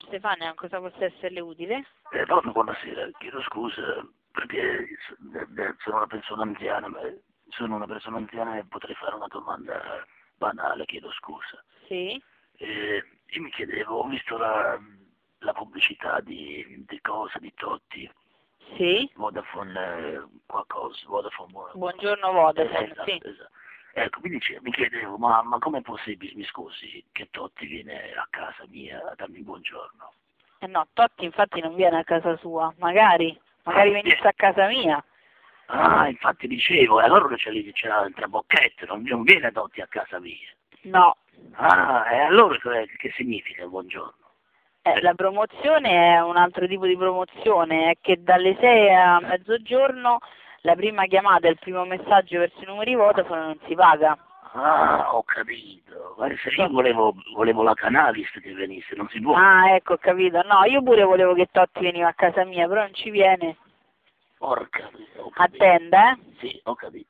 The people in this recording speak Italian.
Stefania, cosa possa esserle utile? Donna, buonasera, chiedo scusa perché sono una persona anziana, e potrei fare una domanda banale, chiedo scusa. Sì? Io mi chiedevo, ho visto la pubblicità di cosa, di Totti, Sì? Vodafone qualcosa, Vodafone. Buongiorno Vodafone, Esatto, sì. esatto. Ecco, mi chiedevo, ma com'è possibile, mi scusi, che Totti viene a casa mia a darmi buongiorno? No, Totti infatti non viene a casa sua, magari venisse a casa mia. Ah, infatti dicevo, e allora c'è il trabocchetto, non viene Totti a casa mia. No, Ah, e allora che significa buongiorno? la promozione è un altro tipo di promozione, è che dalle 6 a mezzogiorno la prima chiamata e il primo messaggio verso i numeri Vodafone non si paga. Ah, ho capito. Guarda, se io volevo la Canalis che venisse, non si può. Ah, ecco, ho capito. No, io pure volevo che Totti veniva a casa mia, però non ci viene. Porca, ho capito. Attenda, eh? Sì, ho capito.